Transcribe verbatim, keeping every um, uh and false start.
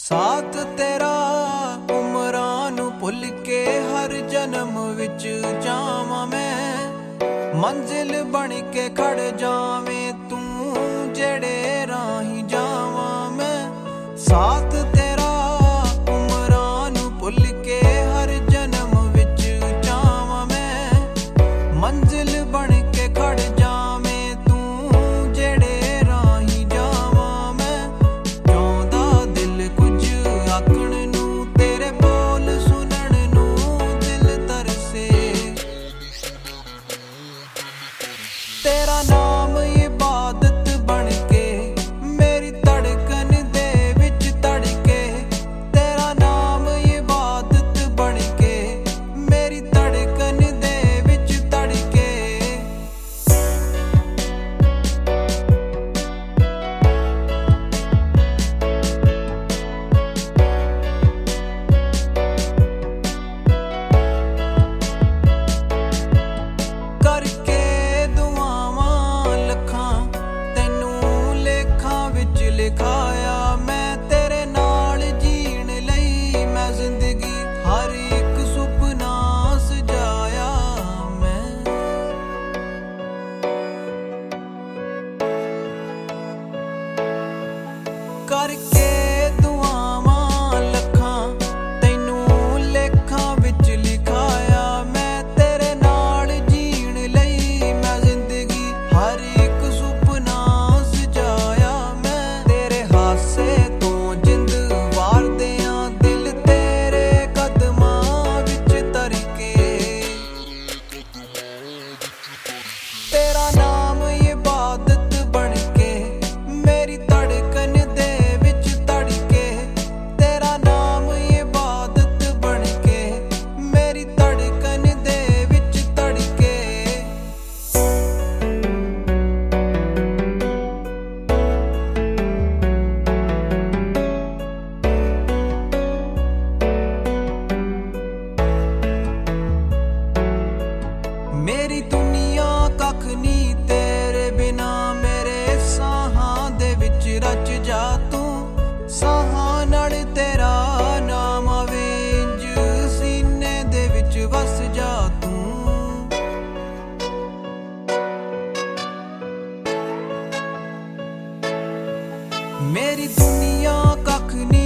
ਸਾਥ ਤੇਰਾ ਉਮਰਾਂ ਨੂੰ ਭੁੱਲ ਕੇ ਹਰ ਜਨਮ ਵਿੱਚ ਜਾਵਾਂ ਮੈਂ। ਮੰਜ਼ਿਲ ਬਣ ਕੇ ਖੜ ਜਾਵੇਂ ਤੂੰ ਜਿਹੜੇ ਰਾਹੀਂ ਜਾਵਾਂ ਮੈਂ। ਸਾਥ ਤੇਰਾ ਉਮਰਾਂ ਨੂੰ ਭੁੱਲ ਕੇ ਹਰ ਜਨਮ ਵਿੱਚ ਜਾਵਾਂ ਮੈਂ। ਮੰਜ਼ਿਲ ਬਣ ਕੇ ਖੜ ਜਾਵੇਂ ਤੂੰ ਜਿਹੜੇ ਰਾਹੀਂ ਜਾਵਾਂ ਮੈਂ। ਚਾਹੁੰਦਾ ਦਿਲ ਕੁਝ ਆਖਣ ਨੂੰ, ਤੇਰੇ ਬੋਲ ਸੁਣਨ ਨੂੰ ਦਿਲ ਤਰਸੇ। ਤੇਰਾ ਨਾਮ ਇਬਾਦਤ ਬਣ ਕੇ ਮੇਰੀ ਧੜਕਨ ਦੇ ਵਿੱਚ ਧੜਕੇ। ਤੇਰਾ ਨਾਮ ਇਬਾਦਤ ਬਣ ਕੇ ਮੇਰੀ ਧੜਕਨ ਦੇ ਵਿੱਚ ਧੜਕੇ। ਕਰਕੇ ਦੁਆਵਾਂ ਲੱਖਾਂ ਤੈਨੂੰ ਲੇਖਾਂ ਵਿੱਚ ਲਿਖਾਇਆ ਮੈਂ। ਤੇਰੇ ਨਾਲ ਜੀਣ ਲਈ ਮੈਂ ਜ਼ਿੰਦਗੀ ਹਰ ਇੱਕ ਸੁਪਨਾ ਸਜਾਇਆ ਮੈਂ। ਕਰਕੇ ਦੁਆਵਾਂ ਲੱਖਾਂ ਤੈਨੂੰ ਲੇਖਾਂ ਵਿੱਚ ਲਿਖਾਇਆ ਮੈਂ। ਤੇਰੇ ਨਾਲ ਜੀਣ ਲਈ ਮੈਂ ਜ਼ਿੰਦਗੀ ਹਰ ਇੱਕ ਸੁਪਨਾ ਸਜਾਇਆ ਮੈਂ। ਤੇਰੇ ਹਾਸੇ ਤੋਂ ਜਿੰਦ ਵਾਰਦਿਆਂ ਦਿਲ ਤੇਰੇ ਕਦਮਾਂ ਵਿੱਚ ਧੜਕੇ। ਤੇਰਾ ਨਾਮ ਇਬਾਦਤ ਬਣ ਕੇ ਮੇਰੀ ਧੜਕਨ ਦੇ ਵਿੱਚ ਧੜਕੇ। ਤੇਰਾ ਨਾਮ ਇਬਾਦਤ ਬਣ ਕੇ ਮੇਰੀ ਧੜਕਨ ਦੇ ਵਿੱਚ ਧੜਕੇ। ਮੇਰੀ ਦੁਨੀਆ ਕੱਖ ਨੀ ਤੇਰੇ ਬਿਨਾ, ਮੇਰੇ ਸਾਹਾਂ ਦੇ ਵਿੱਚ ਰਚ ਜਾ ਤੂੰ। ਸਾਹਾਂ ਨਾਲ ਤੇਰਾ ਨਾਮ ਆਵੇ ਇੰਝ ਸੀਨੇ ਦੇ ਵਿੱਚ ਵਸ ਜਾ ਤੂੰ। ਮੇਰੀ ਦੁਨੀਆ ਕੱਖ ਨੀ